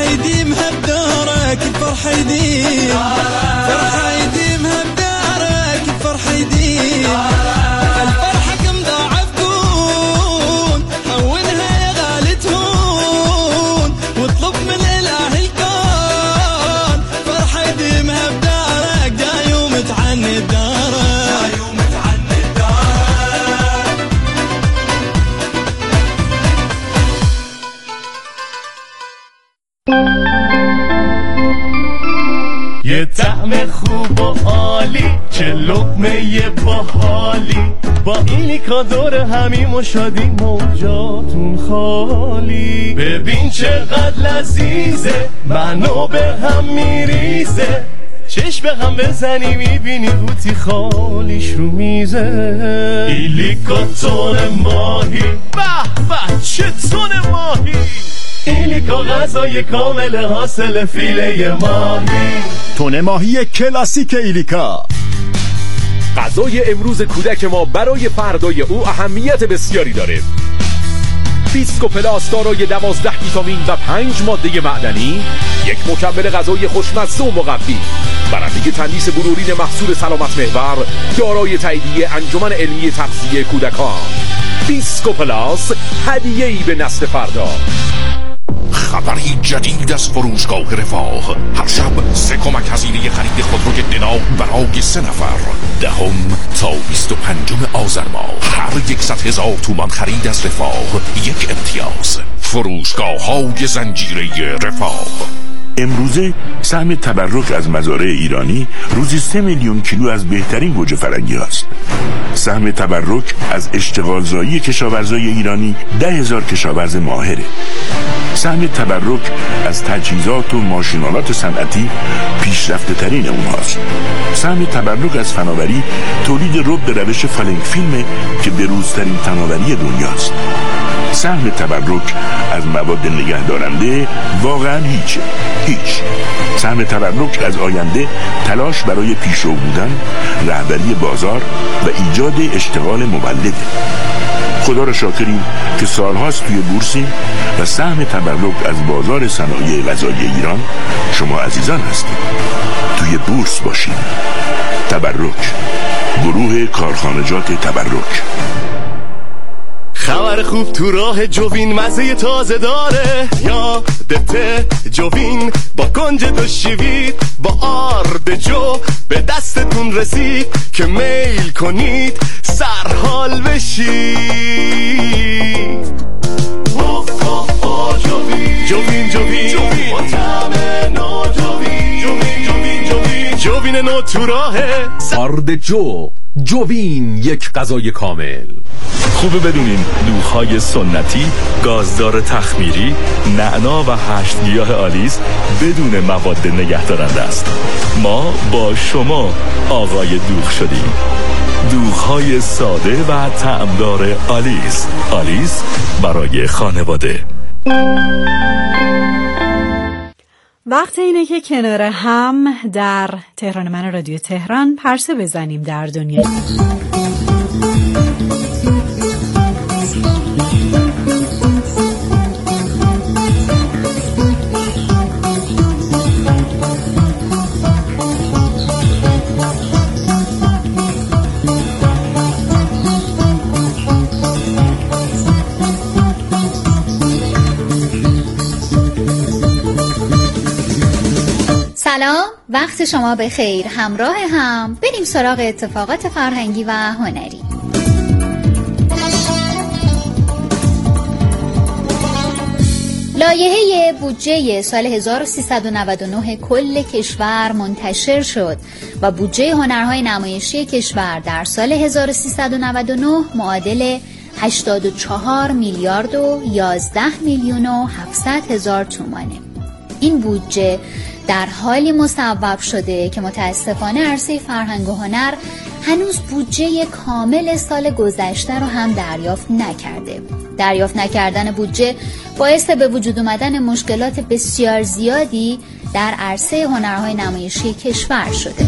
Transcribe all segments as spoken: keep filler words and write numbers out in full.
الفرحة يديمها بدارك الفرحة يديم فرحة يديمها بدارك الفرحة يديم الفرحة كم ضاعف كون حولها يا غالي تهون واطلب من إله الكون فرحة يديمها بدارك جاي ومتعني بدارك یه طعم خوب و عالی چه لقمه باحالی با ایلیکا دور همیم و شادی موجاتون خالی ببین چقدر لذیذه منو به هم میریزه چشم به هم بزنی میبینی قوطی خالیش رو میزه ایلیکا تون ماهی به به چه تون ماهی ایلیکا غذای کامل حاصل فیله ماهی تون ماهی کلاسیک ایلیکا. غذای امروز کودک ما برای فردای او اهمیت بسیاری داره. بیسکو پلاس دارای دوازده ویتامین و پنج ماده معدنی، یک مکمل غذایی خوشمزه و مقوی، برنده تندیس بلورین محصول سلامت محور، دارای تاییدیه انجمن علمی تغذیه کودکان. بیسکو پلاس، هدیه‌ای به نسل فردا. خبری جدید از فروشگاه رفاه. هر شب سه کمک هزینه خرید خودروی دنا برای سه نفر. دهم تا بیست و پنجم آذر ماه هر یکصد هزار تومان خرید از رفاه یک امتیاز. فروشگاه های زنجیره رفاه. امروزه سهم تبرک از مزارع ایرانی روزی سه میلیون کیلو از بهترین گوجه فرنگی هست. سهم تبرک از اشتغالزایی کشاورزای ایرانی ده هزار کشاورز ماهره. سهم تبرک از تجهیزات و ماشینالات صنعتی پیشرفته ترین اونهاست. سهم تبرک از فناوری تولید رب به روش فالنگ فیلمه که بروزترین فناوری دنیاست. سهم تبرک از مواد نگهدارنده واقعا هیچه، هیچ. سهم تبرک از آینده تلاش برای پیشرو بودن، رهبری بازار و ایجاد اشتغال مولده. خدا را شاکریم که سالهاست توی بورسیم و سهم تبرک از بازار صنایع غذایی ایران شما عزیزان هستید. توی بورس باشید. تبرک، گروه کارخانجات تبرک. خبر خوب تو راه جوین مزه تازه داره، یادته جوین با کنج دو شیوید با آرد جو به دستتون رسید که میل کنید سرحال بشید. اوه اوه اوه جوین جوین جوین با طعم نو جوین جوین جوین جوین جوین نو تو راهه. آرد جو، جوین یک غذای کامل. خوبه بدونین دوغ‌های سنتی، گازدار تخمیری، نعنا و هشت گیاه آلیس بدون مواد نگهدارنده است. ما با شما آقای دوغ شدیم. دوغ‌های ساده و طعمدار آلیس. آلیس برای خانواده. وقت اینه که کنار هم در تهران من رادیو تهران پرسه بزنیم در دنیا. سلام، وقت شما بخیر. همراه هم بریم سراغ اتفاقات فرهنگی و هنری. لایحه بودجه سال هزار و سیصد و نود و نه کل کشور منتشر شد و بودجه هنرهای نمایشی کشور در سال هزار و سیصد و نود و نه معادل هشتاد و چهار میلیارد و یازده میلیون و هفتصد هزار تومانه. این بودجه در حالی مصوب شده که متاسفانه عرصه فرهنگ و هنر هنوز بودجه کامل سال گذشته رو هم دریافت نکرده. دریافت نکردن بودجه باعث به وجود آمدن مشکلات بسیار زیادی در عرصه هنرهای نمایشی کشور شده.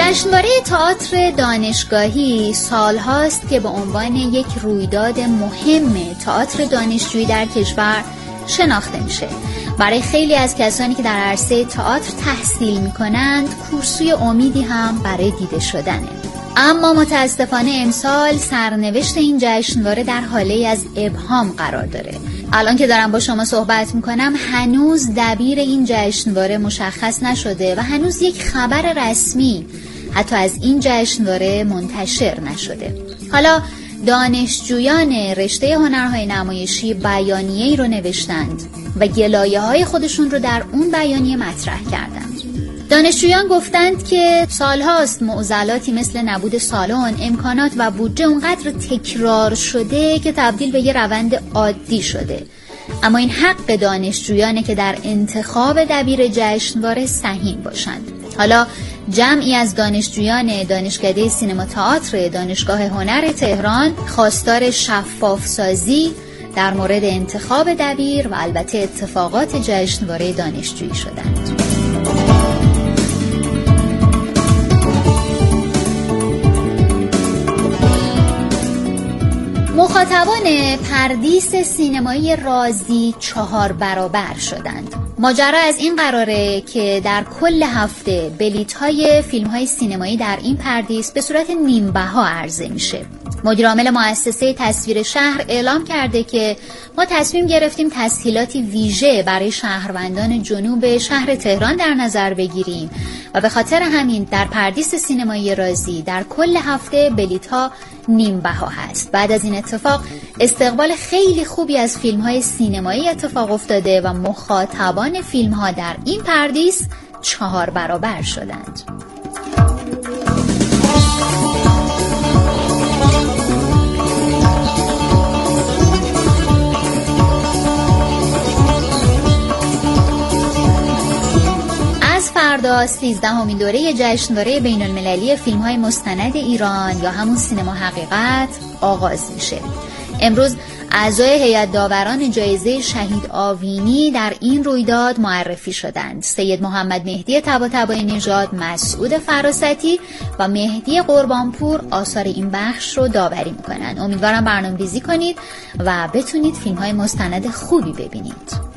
جشنواره تئاتر دانشگاهی سالهاست که به عنوان یک رویداد مهم تئاتر دانشجویی در کشور شناخته میشه. برای خیلی از کسانی که در عرصه تئاتر تحصیل میکنند کورسوی امیدی هم برای دیده شدنه. اما متاسفانه امسال سرنوشت این جشنواره در حاله از ابهام قرار داره. الان که دارم با شما صحبت میکنم هنوز دبیر این جشنواره مشخص نشده و هنوز یک خبر رسمی حتی از این جشنواره منتشر نشده. حالا دانشجویان رشته هنرهای نمایشی بیانیه‌ای رو نوشتند و گلایه‌های خودشون رو در اون بیانیه مطرح کردند. دانشجویان گفتند که سالهاست معضلاتی مثل نبود سالن، امکانات و بودجه اونقدر تکرار شده که تبدیل به یه روند عادی شده. اما این حق دانشجویانه که در انتخاب دبیر جشنواره سهیم باشند. حالا جمعی از دانشجویان دانشکده سینما تئاتر دانشگاه هنر تهران خواستار شفاف سازی در مورد انتخاب دبیر و البته اتفاقات جشنواره دانشجویی شدند. مخاطبان پردیس سینمایی رازی چهار برابر شدند. ماجرا از این قراره که در کل هفته بلیط‌های فیلم‌های سینمایی در این پردیس به صورت نیم بها عرضه میشه. مدیرعامل مؤسسه تصویر شهر اعلام کرده که ما تصمیم گرفتیم تسهیلاتی ویژه برای شهروندان جنوب شهر تهران در نظر بگیریم و به خاطر همین در پردیس سینمایی رازی در کل هفته بلیط‌ها نیم بها هست. بعد از این اتفاق استقبال خیلی خوبی از فیلم‌های سینمایی اتفاق افتاده و مخاطبان فیلم‌ها در این پردیس چهار برابر شدند. فردا سیزدهمین دوره جشنواره بین المللی فیلم های مستند ایران یا همون سینما حقیقت آغاز میشه. امروز اعضای هیئت داوران جایزه شهید آوینی در این رویداد معرفی شدند. سید محمد مهدی طباطبایی نژاد، مسعود فراستی و مهدی قربانپور آثار این بخش رو داوری میکنن. امیدوارم برنامه‌ریزی کنید و بتونید فیلم های مستند خوبی ببینید.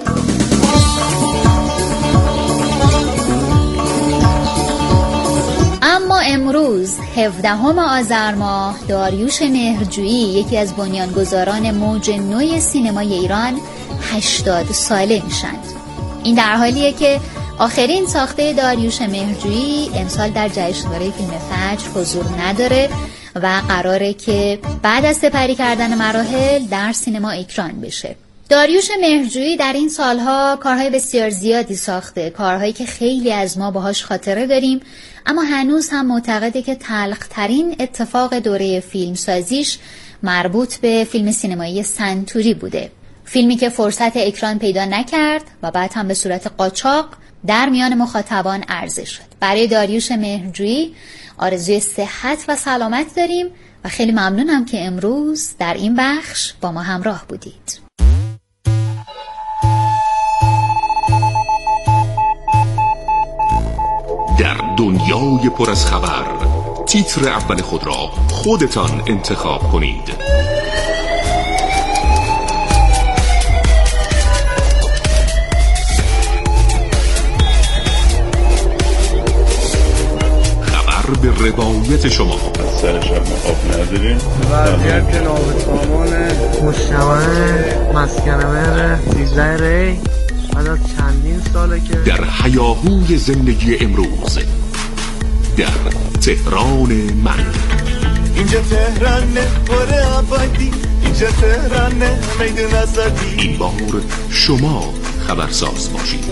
اما امروز هفدهم آذر ماه داریوش مهرجویی یکی از بنیانگذاران موج نو سینمای ایران هشتاد ساله میشند. این در حالیه که آخرین ساخته داریوش مهرجویی امسال در جشنواره فیلم فجر حضور نداره و قراره که بعد از سپری کردن مراحل در سینما اکران بشه. داریوش مهرجویی در این سالها کارهای بسیار زیادی ساخته، کارهایی که خیلی از ما باهاش خاطره داریم، اما هنوز هم معتقده که تلخ‌ترین اتفاق دوره فیلم سازیش مربوط به فیلم سینمایی سنتوری بوده. فیلمی که فرصت اکران پیدا نکرد و بعد هم به صورت قاچاق در میان مخاطبان عرضه شد. برای داریوش مهرجویی آرزوی صحت و سلامت داریم و خیلی ممنونم که امروز در این بخش با ما همراه بودید. در دنیای پر از خبر تیتر اول خود را خودتان انتخاب کنید. خبر به روایت شما. سرش هم آب نداریم وضعیت ناب سامان مشتوانه مسکن مهر سیزده ری بعد از چندین ساله که در هیاهوی زندگی امروز در تهران من. اینجا تهرانه باره آبادی، اینجا تهرانه میدون آزادی. این بار شما خبرساز باشید.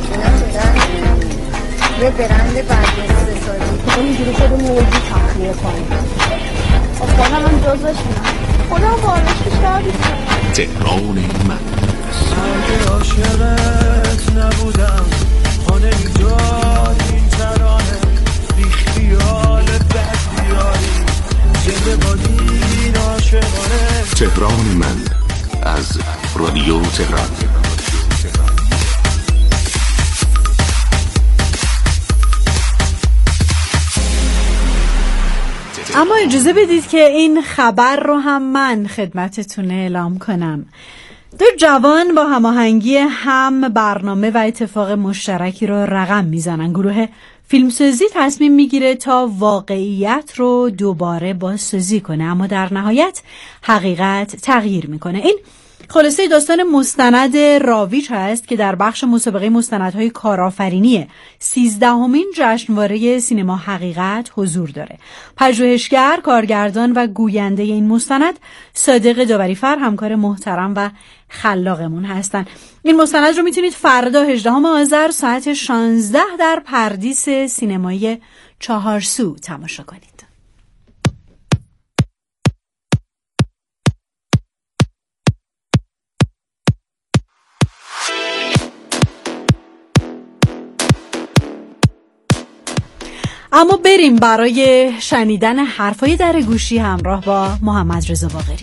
یه برند برگرده سازی که اینجوری شده موضوع تخلیه کنید. خودم هم جزوش میدم، خودم بارش بیشتر بیشتر. تهران من. اگه عاشقت نبودم خانه ایجاد این ترانه بی خیال بد بیاری زنده بادین عاشقانه. تهران من از رادیو تهران. اما اجازه بدید که این خبر رو هم من خدمتتون اعلام کنم. دو جوان با هماهنگی هم برنامه و اتفاق مشترکی رو رقم میزنن. گروه فیلمسازی تصمیم میگیره تا واقعیت رو دوباره بازسازی کنه، اما در نهایت حقیقت تغییر میکنه. این خلاصه داستان مستند راویچ هست که در بخش مسابقه مستندهای کارآفرینی سیزدهمین جشنواره سینما حقیقت حضور داره. پژوهشگر، کارگردان و گوینده این مستند صادق داوریفر همکار محترم و خلاقمون هستن. این مستند رو میتونید فردا هجدهم آذر ساعت شانزده در پردیس سینمایی چهارسو تماشا کنید. اما بریم برای شنیدن حرفای در گوشی همراه با محمد رضا باقری.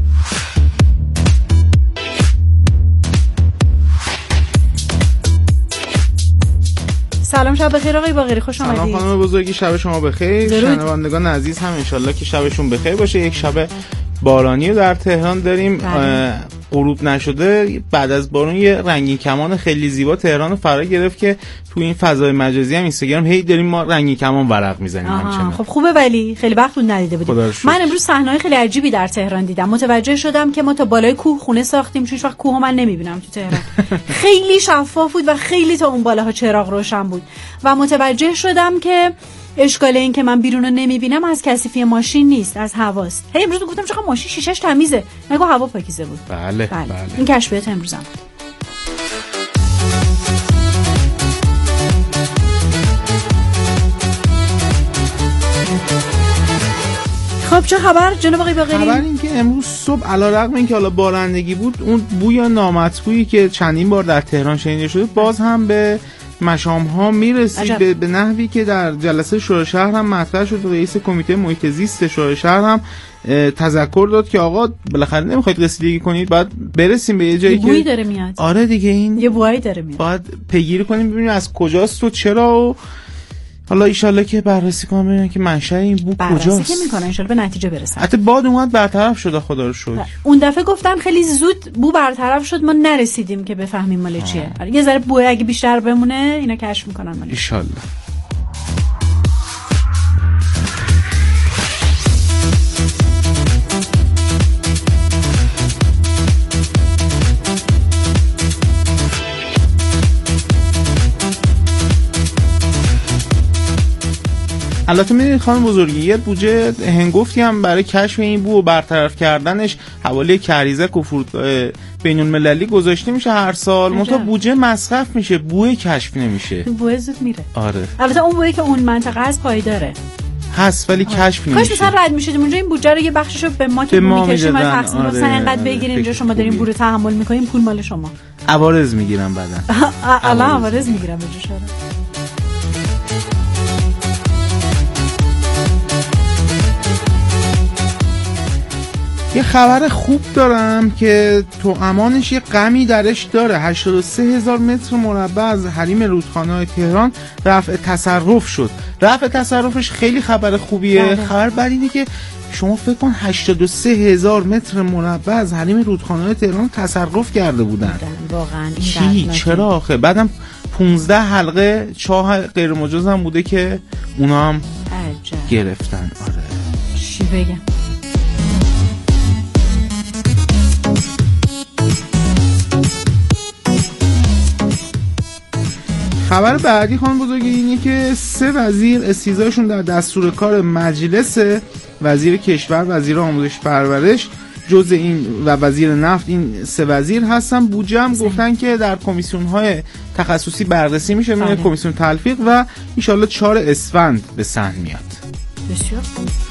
سلام، شب بخیر آقای باقری، خوش آمدید. سلام خانم بزرگی، شب شما بخیر. شنوندگان عزیز هم انشالله که شبشون بخیر باشه. یک شب بارانی در تهران داریم، غروب نشده. بعد از بارون یه رنگین کمان خیلی زیبا تهران رو فرا گرفت که تو این فضای مجازی هم اینستاگرام هی داریم ما رنگین کمان ورق میزنیم همچنان. خب خوبه، ولی خیلی وقت بود ندیده بودیم. من امروز صحنه‌های خیلی عجیبی در تهران دیدم. متوجه شدم که ما تا بالای کوه خونه ساختیم، چون هیچ وقت کوه من نمیبینم تو تهران. خیلی شفاف بود و خیلی تا اون بالاها چراغ روشن بود و متوجه شدم که اشکال این که من بیرون رو نمیبینم از کثیفی ماشین نیست، از هواست. هی امروز گفتم چقدر ماشین شیشه‌اش تمیزه، نگو هوا پاکیزه بود. بله بله, بله. این کشفیات امروزم بود. خب چه خبر جناب آقای باقری؟ خبر این که امروز صبح علیرغم اینکه حالا بارندگی بود، اون بوی نامطبوعی که چندین بار در تهران شنیده شده باز هم به مشام ها میرسید به،, به نحوی که در جلسه شورای شهر هم مطرح شد. رئیس کمیته محیط زیست شورای شهر هم تذکر داد که آقا بالاخره نمیخواید رسیدگی کنید، باید برسیم به یه جایی که بویی داره میاد. آره دیگه، این یه بویی داره میاد، باید پیگیری کنیم ببینیم از کجاست و چرا، و حالا ایشالله که بررسی کنم ببینم که منشأ این بو کجاست. بررسی که میکنن انشالله به نتیجه برسن. حتی باد اومد برطرف شده، خدا رو شکر. اون دفعه گفتن خیلی زود بو برطرف شد، ما نرسیدیم که بفهمیم مال چیه. یه ذره بو اگه بیشتر بمونه اینا کشف میکنن مال ایشالله. البته میدونید خانم بزرگی یه بودجه هنگفتی هم برای کشف این بو و برطرف کردنش حوالی کریزک و فرودگاه بین المللی گذاشته میشه هر سال، منتها بودجه مصرف میشه، بوی کشف نمیشه. بوی زود میره. آره. البته اون بویی که اون منطقه هست پایداره. هست ولی آره. کشف نمیشه. کاش مثلا رد میشدیم اونجا این بودجه رو یه بخششو به ما که میکشیم ما تقسیم مثلا اینقدر بگیریم اینجا شما دارین بو رو تحمل میکنین، پول مال شما. عوارض میگیرن بعدن. الان عوارض میگیرن به جوش. یه خبر خوب دارم که تو امانش یه غمی درش داره. هشتاد و سه هزار متر مربع از حریم رودخانه‌های تهران رفع تصرف شد. رفع تصرفش خیلی خبر خوبیه. بله. خبر بعد اینه که شما فکر کن هشتاد و سه هزار متر مربع از حریم رودخانه‌های تهران تصرف کرده بودن. واقعا چی؟ چرا آخه؟ بعدم پونزده حلقه چاه غیر مجاز هم بوده که اونا هم عجب. گرفتن. آره چی بگم؟ خبر بعدی خانم بزرگی اینه که سه وزیر استیضاحشون در دستور کار مجلس، وزیر کشور، وزیر آموزش پرورش جز این و وزیر نفت، این سه وزیر هستن. بودجه هم گفتن که در کمیسیون‌های تخصصی بررسی میشه، میشه کمیسیون تلفیق و ان شاءالله چهار اسفند به صحن میاد. بسیار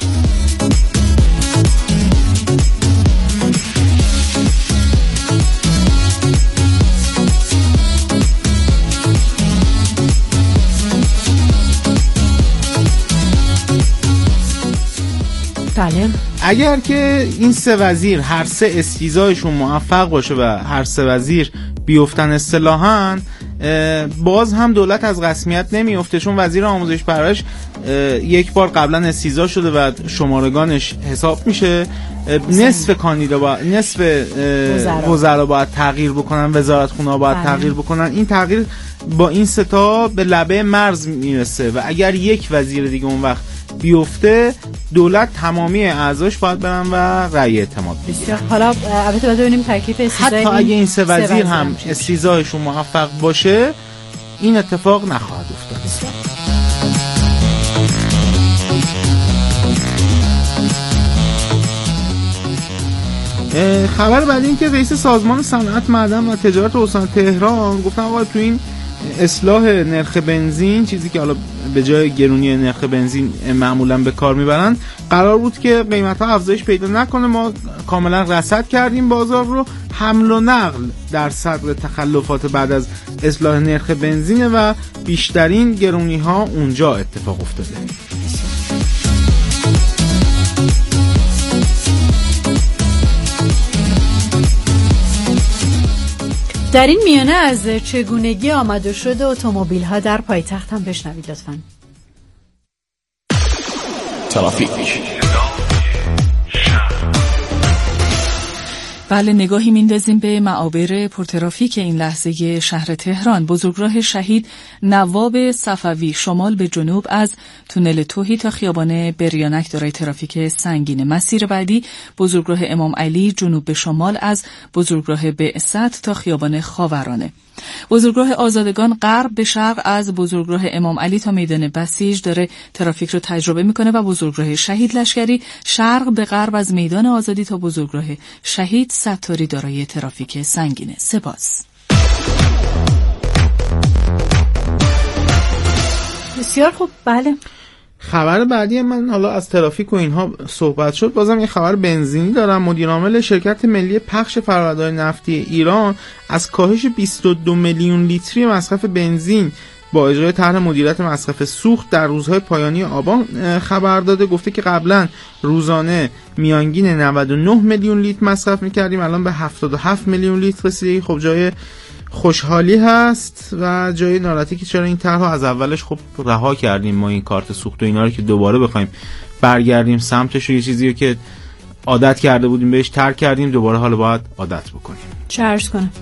بله. اگر که این سه وزیر هر سه استیضاحشون موفق باشه و هر سه وزیر بیفتن اصطلاحاً باز هم دولت از رسمیت نمیفته، چون وزیر آموزش پرورش یک بار قبلا استیضاح شده و شمارگانش حساب میشه. نصف کاندیدا با نصف وزرا باید تغییر بکنن، وزارتخونه‌ها باید بله. تغییر بکنن. این تغییر با این ستا به لبه مرز میرسه و اگر یک وزیر دیگه اون وقت بیفته، دولت تمامی اعضاش باید برن و رأی اعتماد بگیرن. حالا البته باید ببینیم ترکیب استیضاح، حتی اگه این سه وزیر, سه وزیر هم استیضاحشون موفق باشه، این اتفاق نخواهد افتاد. خبر بعد این که رئیس سازمان صنعت معدن و تجارت استان تهران گفتن آقا تو این اصلاح نرخ بنزین، چیزی که حالا به جای گرونی نرخ بنزین معمولا به کار میبرن، قرار بود که قیمت‌ها افزایش پیدا نکنه. ما کاملا رصد کردیم بازار رو. حمل و نقل در صدر تخلفات بعد از اصلاح نرخ بنزینه و بیشترین گرونی‌ها اونجا اتفاق افتاده. در این میانه از چگونگی آمد و شد اتومبیل ها در پایتخت هم بشنوید لطفاً. ترافیک. بله، نگاهی میندازیم به معابر پرترافیک این لحظه شهر تهران. بزرگراه شهید نواب صفوی شمال به جنوب از تونل توحی تا خیابان بریانک دارای ترافیک سنگین. مسیر بعدی بزرگراه امام علی جنوب به شمال از بزرگراه بعثت تا خیابان خاورانه. بزرگراه آزادگان غرب به شرق از بزرگراه امام علی تا میدان بسیج داره ترافیک رو تجربه میکنه و بزرگراه شهید لشکری شرق به غرب از میدان آزادی تا بزرگراه شهید ستاری دارای ترافیک سنگینه. سپاس. بسیار خوب. بله، خبر بعدی من، حالا از ترافیک و اینها صحبت شد، بازم یه خبر بنزینی دارم. مدیر عامل شرکت ملی پخش فرآوردهای نفتی ایران از کاهش بیست و دو میلیون لیتری مصرف بنزین با اجرای طرح مدیریت مصرف سوخت در روزهای پایانی آبان خبر داده. گفته که قبلا روزانه میانگین نود و نه میلیون لیتر مصرف میکردیم، الان به هفتاد و هفت میلیون لیتر رسیده. خب جای خوشحالی هست و جای ناراحتی که چرا این طرحو از اولش خب رها کردیم ما این کارت سوخت و اینا رو که دوباره بخوایم برگردیم سمتش، و یه چیزی رو که عادت کرده بودیم بهش ترک کردیم، دوباره حالا باید عادت بکنیم. چه عرض کنم؟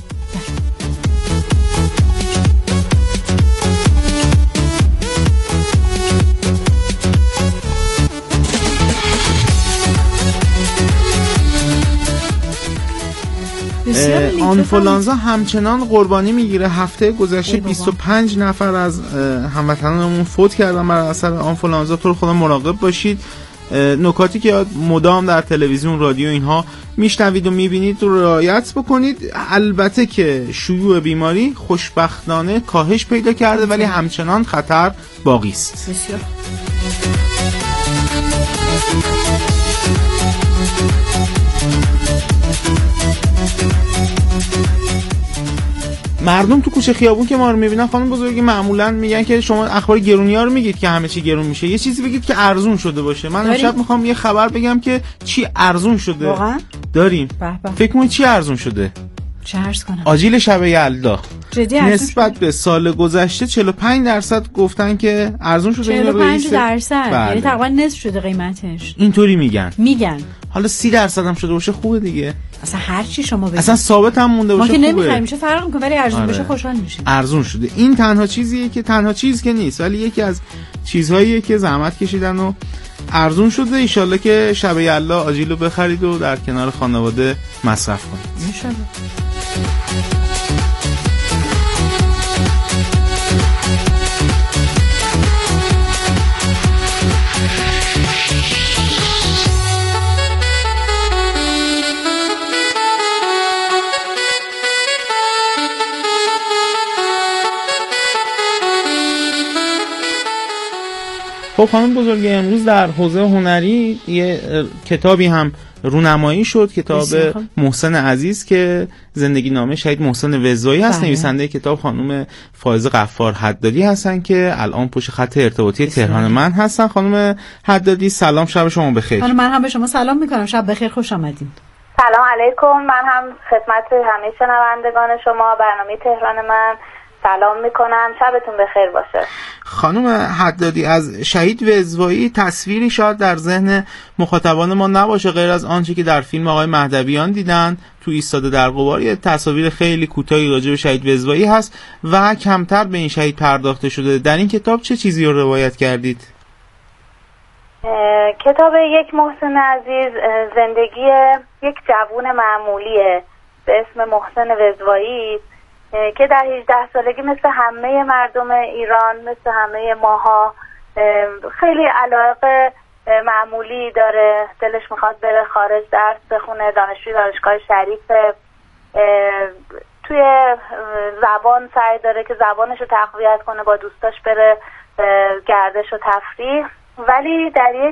آنفولانزا همچنان قربانی میگیره. هفته گذشته بیست و پنج نفر از هموطنانمون فوت کردن بر اثر آنفولانزا. تو خدا مراقب باشید. نکاتی که مدام در تلویزیون، رادیو اینها میشنوید و میبینید رو رعایت بکنید. البته که شیوع بیماری خوشبختانه کاهش پیدا کرده ولی همچنان خطر باقی است. بسیار مردم تو کوچه خیابون که ما رو میبینن خانم بزرگی معمولا میگن که شما اخبار گرونی‌ها رو میگید که همه چی گرون میشه، یه چیزی بگید که ارزون شده باشه. من امشب میخوام یه خبر بگم که چی ارزون شده. واقعا داریم. فکر کنید چی ارزون شده؟ چه عرض کنم؟ آجیل شب یلدا نسبت شده. به سال گذشته چهل و پنج درصد گفتن که ارزون شده. چهل و پنج درصد یعنی تقریبا نصف شده قیمتش. اینطوری میگن میگن حالا سی درصد هم شده باشه خوبه دیگه. اصلا هر چی شما بگید اصلا ثابت هم مونده باشه خوبه. ما که نمیخوایم میشه فرق میکنه ولی ارزون آره. بشه خوشحال میشیم. ارزون شده. این تنها چیزیه که تنها چیز که نیست ولی یکی از چیزهاییه که زحمت کشیدن و ارزون شده. ان شاءالله که شب یلدا آجیلو بخرید و در کنار خانواده مصرف کنید. ان شاءالله. خب خانم بزرگی، امروز در حوزه هنری یه کتابی هم رونمایی شد، کتاب محسن عزیز که زندگی نامه شهید محسن وزایی هست. نویسنده کتاب خانم فائزه غفار حدادی هستن که الان پشت خط ارتباطی تهران من هستن. خانم حدادی سلام، شب شما بخیر. خانم من هم به شما سلام میکنم، شب بخیر، خوش آمدین. سلام علیکم. من هم خدمت همه شنوندگان شما برنامه تهران من سلام میکنم، شبتون بخیر باشه. خانم حدادی، از شهید وزوایی تصویری شاید در ذهن مخاطبان ما نباشه غیر از آنچه که در فیلم آقای مهدویان دیدن تو ایستاده در غبار. یه تصاویر خیلی کوتاهی راجع به شهید وزوایی هست و کمتر به این شهید پرداخته شده. در این کتاب چه چیزی رو روایت کردید؟ کتاب یک محسن عزیز زندگی یک جوون معمولیه به اسم محسن وزوایی که در هجده سالگی مثل همه مردم ایران، مثل همه ماها خیلی علاقه معمولی داره. دلش میخواد بره خارج درس بخونه، دانشجوی دانشگاه شریفه. توی زبان سعی داره که زبانش رو تقویت کنه، با دوستاش بره گردش و تفریح، ولی در یک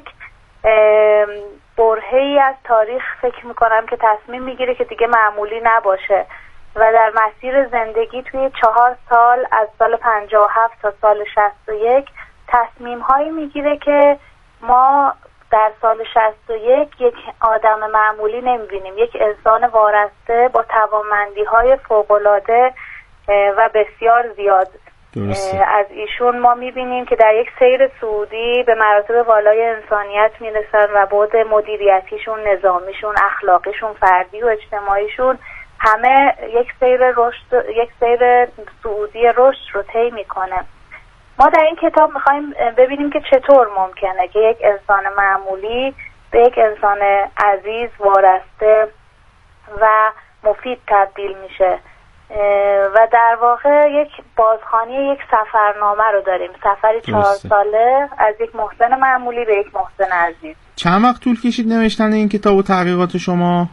برهه‌ای از تاریخ فکر میکنم که تصمیم میگیره که دیگه معمولی نباشه و در مسیر زندگی توی چهار سال از سال پنجاه و هفت تا سال شصت و یک تصمیم هایی میگیره که ما در سال شصت و یک یک آدم معمولی نمیبینیم، یک انسان وارسته با توانمندی های فوق‌العاده و بسیار زیاد. درسته. از ایشون ما میبینیم که در یک سیر صعودی به مراتب والای انسانیت میرسن و بعد مدیریتیشون، نظامیشون، اخلاقیشون، فردی و اجتماعیشون همه یک سیر رشد، یک سیر صعودی رشد رو طی میکنه. ما در این کتاب میخوایم ببینیم که چطور ممکنه که یک انسان معمولی به یک انسان عزیز، وارسته و مفید تبدیل میشه و در واقع یک بازخوانی یک سفرنامه رو داریم، سفری چهار ساله از یک محسن معمولی به یک محسن عزیز. چند وقت طول کشید نوشتن این کتاب و تحقیقات شما؟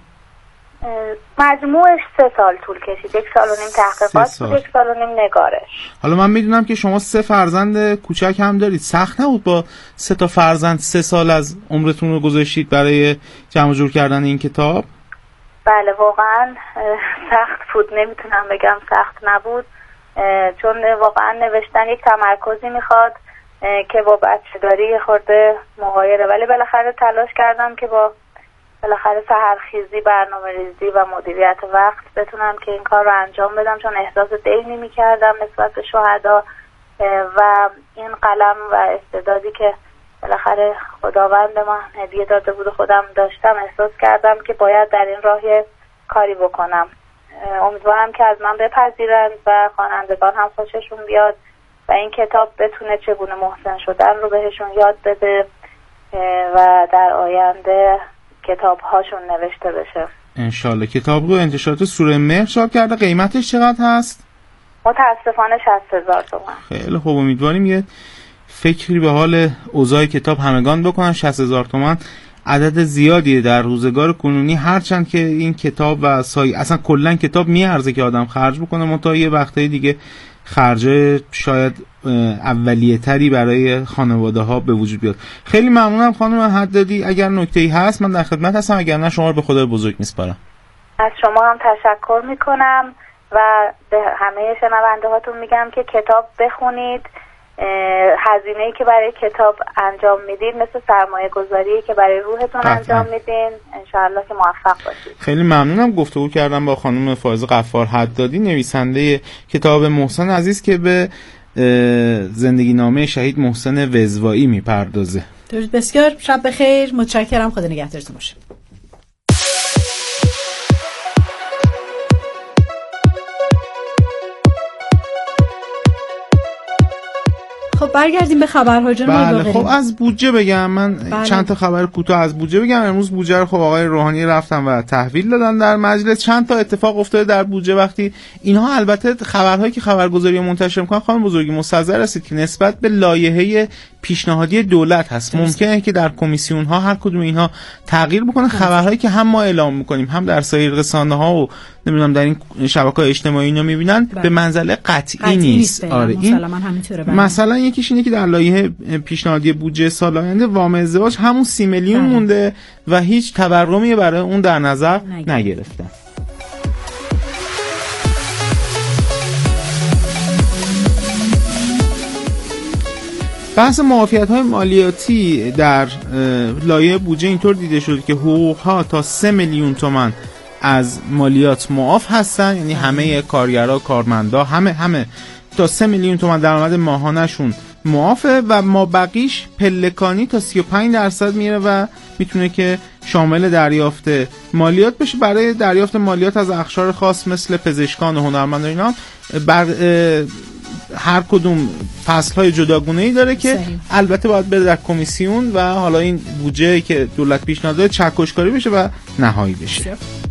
مجموعش سه سال طول کشید، یک سال و نیم تحقیقات بود، یک سال و نیم نگارش. حالا من میدونم که شما سه فرزند کوچک هم دارید، سخت نبود با سه تا فرزند سه سال از عمرتون رو گذاشتید برای جمع جور کردن این کتاب؟ بله واقعا سخت بود، نمیتونم بگم سخت نبود، چون واقعا نوشتن یک تمرکزی میخواد که با بچه داری خورده مغایره، ولی بالاخره تلاش کردم که با بالاخره سحرخیزی، برنامه ریزی و مدیریت وقت بتونم که این کار رو انجام بدم، چون احساس دینی میکردم نسبت به شهدا و این قلم و استعدادی که بالاخره خداوند به من هدیه داده بود و خودم داشتم، احساس کردم که باید در این راه کاری بکنم. امیدوارم که از من بپذیرند و خوانندگان هم خوششون بیاد و این کتاب بتونه چگونه محسن شدن رو بهشون یاد بده و در آینده کتاب هاشون نوشته بشه انشالله. کتاب رو انتشارات سوره مهر چاپ کرده. قیمتش چقدر هست؟ متاسفانه شصت هزار تومان. خیلی خوب، امیدواریم یه فکری به حال اوضاع کتاب همگان بکنن. شصت هزار تومان عدد زیادیه در روزگار کنونی، هرچند که این کتاب و سای اصلا کلا کتاب میارزه که آدم خرج بکنه، منتها یه وقتایی دیگه خرجه شاید اولیه تری برای خانواده ها به وجود بیاد. خیلی ممنونم خانم حدادی، اگر نکته‌ای هست من در خدمت هستم، اگر نه شما رو به خدای بزرگ میسپارم. از شما هم تشکر میکنم و به همه شنونده هاتون میگم که کتاب بخونید. هزینه‌ای که برای کتاب انجام میدید مثل سرمایه گذاریه که برای روحتون قطعا انجام میدین. انشاءالله که موفق باشید. خیلی ممنونم. گفتگو کردم با خانم فائزه غفار حدادی، نویسنده کتاب محسن عزیز که به زندگی نامه شهید محسن وزوایی میپردازه. درود بسیار، شب بخیر، متشکرم، خدا نگهدارتون باشه. خب برگردیم به خبرها جناب بله. خب از بودجه بگم من بله. چند تا خبر کوتاه از بودجه بگم. امروز بودجه رو خب آقای روحانی رفتن و تحویل دادن در مجلس. چند تا اتفاق افتاده در بودجه وقتی اینها، البته خبرهایی که خبرگزاری منتشر میکنن خانم بزرگی مستحضر هستید که نسبت به لایحه پیشنهادی دولت هست. ممکنه که در کمیسیون ها هر کدوم اینها تغییر بکنه. خبرهایی که هم ما اعلام میکنیم هم در سایر رسانه ها و نمیدونم در این شبکه‌های اجتماعی اینا میبینن به منزله قطعی, قطعی نیست. آره این مثلا یکیش اینه که در لایحه پیشنهادی بودجه سال آینده وام ازدواج همون سی میلیون بله. مونده و هیچ تورمی برای اون در نظر نگرفتن. بحث معافیت‌های مالیاتی در لایحه بودجه اینطور دیده شد که حقوق‌ها تا سه میلیون تومان از مالیات معاف هستن، یعنی همه کارگرها، کارمندا، همه همه تا سه میلیون تومان درآمد ماهانه‌شون معافه و ما بقیش پلکانی تا سی و پنج درصد میره و میتونه که شامل دریافت مالیات بشه. برای دریافت مالیات از اقشار خاص مثل پزشکان و هنرمندان اینا بر هر کدوم فصل‌های جداگونه‌ای داره که صحیح. البته باید بره در کمیسیون و حالا این بودجه که دولت پیشنهاد داده چکشکاری بشه و نهایی بشه.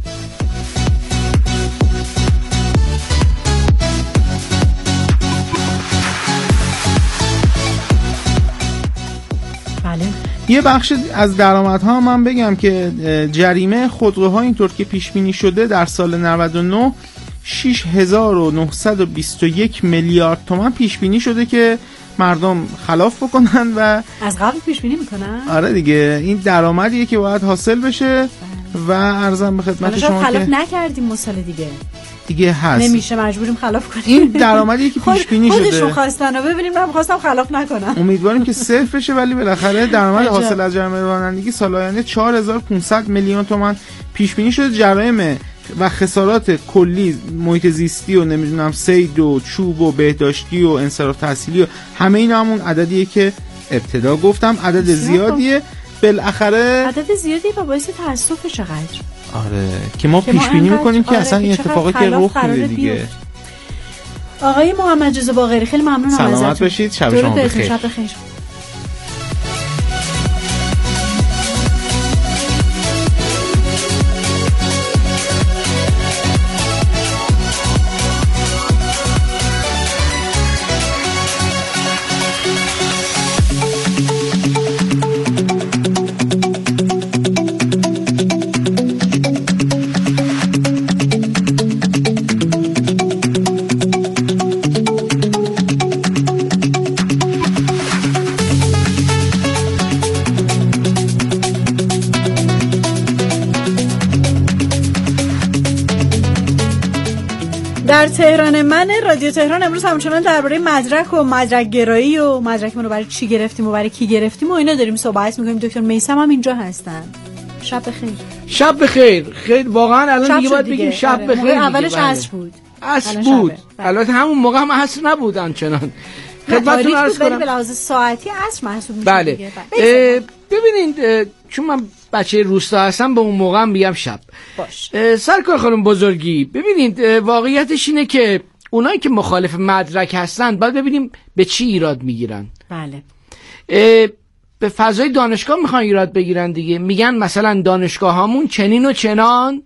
بله. یه بخش از درآمدها من بگم که جریمه خودروها اینطور که پیش بینی شده در سال نود و نه شش هزار و نهصد و بیست و یک میلیارد تومان پیش بینی شده که مردم خلاف بکنن و از قبل پیش بینی میکنن. آره دیگه، این درآمدیه که باید حاصل بشه و عرضم به خدمت شما خلاف که نکردیم مسئله دیگه دیگه هست، نمیشه، مجبوریم خلاف کنیم. این درآمدی که پیش بینی شده خودشون خواستن و ببینیم من خواستم خلاف نکنم. امیدواریم که صفر بشه، ولی بالاخره درآمد حاصل از جریمه رانندگی سال آینده چهار هزار و پانصد میلیون تومان پیش بینی شده. جرایم و خسارات کلی محیط زیستی و نمیدونم صید و چوب و بهداشتی و انصراف تحصیلی و همه اینا همون عددیه که ابتدا گفتم، عدد زیادیه بالاخره، عدد زیادی و باعث تأسف چقدر. آره که ما پیش بینی میکنیم که آره اصلا این اتفاقی که رخ میده دیگه. آقای محمد رضا باقری خیلی ممنونم ازتون. سلامت باشید، شب شما بخیر. شب بخیر. در تهران من رادیو تهران امروز همچنان درباره مدرک و مدرک گرایی و مدرکمون رو برای چی گرفتیم و برای کی گرفتیم و اینا داریم صحبت می‌کنیم. دکتر میثم هم اینجا هستن. شب بخیر. شب بخیر. خیلی واقعا الان دیگه باید بگیم شب آره. بخیر. اولش عصر بود. عصر بود. البته همون موقع هم عصر نبود آنچنان. خدمتتون عرض کنم به لحاظ ساعتی عصر محسوب میشه. بله. ببینید چون من بچه روستا هستم به اون موقع هم میگم شب. باش. سرکار خانم بزرگی، ببینید واقعیتش اینه که اونایی که مخالف مدرک هستن باید ببینیم به چی ایراد میگیرن. بله. به فضای دانشگاه میخوان ایراد بگیرن دیگه. میگن مثلا دانشگاه هامون چنین و چنان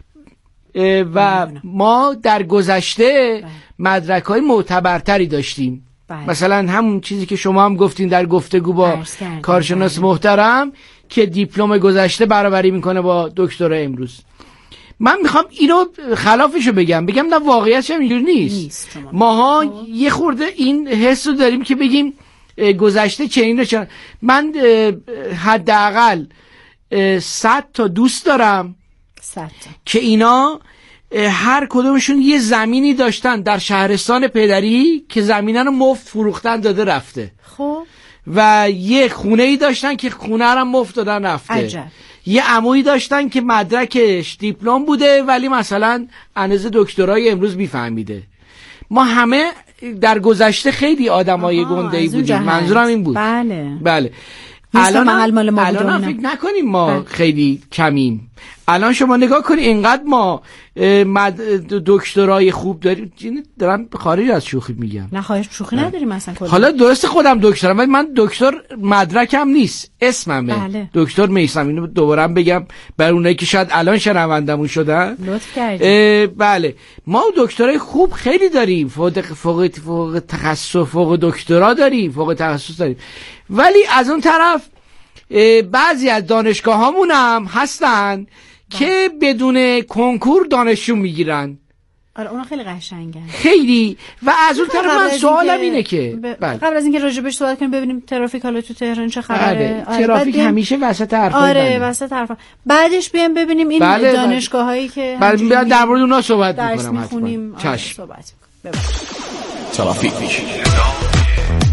و ما در گذشته مدرک های معتبرتری داشتیم. بله. مثلا همون چیزی که شما هم گفتین در گفتگو با کارشناس محترم که دیپلم گذشته برابری میکنه با دکترا امروز. من میخوام اینو خلافشو بگم بگم نه واقعیتش هم اینجوری نیست, نیست ماها یه خورده این حس رو داریم که بگیم گذشته چنین و چنین. من حداقل صد تا دوست دارم صد که اینا هر کدومشون یه زمینی داشتن در شهرستان پدری که زمینه رو مفت فروختن داده رفته. خب و یه خونه ای داشتن که خونه رو مفت دادن رفته. عجب. یه عمویی داشتن که مدرکش دیپلم بوده ولی مثلا اندازه دکترای امروز میفهمیده. ما همه در گذشته خیلی آدمای گنده‌ای بودیم. منظورم این بود. بله بله. الان الان الان فکر نکنیم ما بله. خیلی کمیم. الان شما نگاه کنید اینقدر ما دکترای خوب داریم. دارم خارج از شوخی میگم. نه خواهش شوخی نداریم مثلا کلا. حالا درسته خودم دکترم ولی من دکتر مدرکم نیست، اسممه. بله. دکتر میثم. اینو دوباره بگم برای اونایی که شاید الان شنوندمون شدن. لطف کردید. بله ما دکترای خوب خیلی داریم، فوق فوق فوق تخصص، فوق دکترا داریم، فوق تخصص داریم. ولی از اون طرف بعضی از دانشگاه هامون هم هستن که بدون کنکور دانشجو میگیرن. آره اونا خیلی قشنگن خیلی. و از اون طرف من سوالم اینه که ب... بله. قبل از اینکه راجبش صحبت کنیم ببینیم ترافیک حالا تو تهران چه خبره. بله. آره. ترافیک همیشه وسط حرفا. آره وسط حرفا. بعدش بیام ببینیم این بله. دانشگاهایی که بله بیان در مورد اونها صحبت می‌کنم حتما. آره صحبت می‌کنیم. ترافیک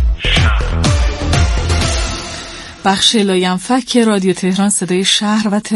بخش لاینفک رادیو تهران صدای شهر و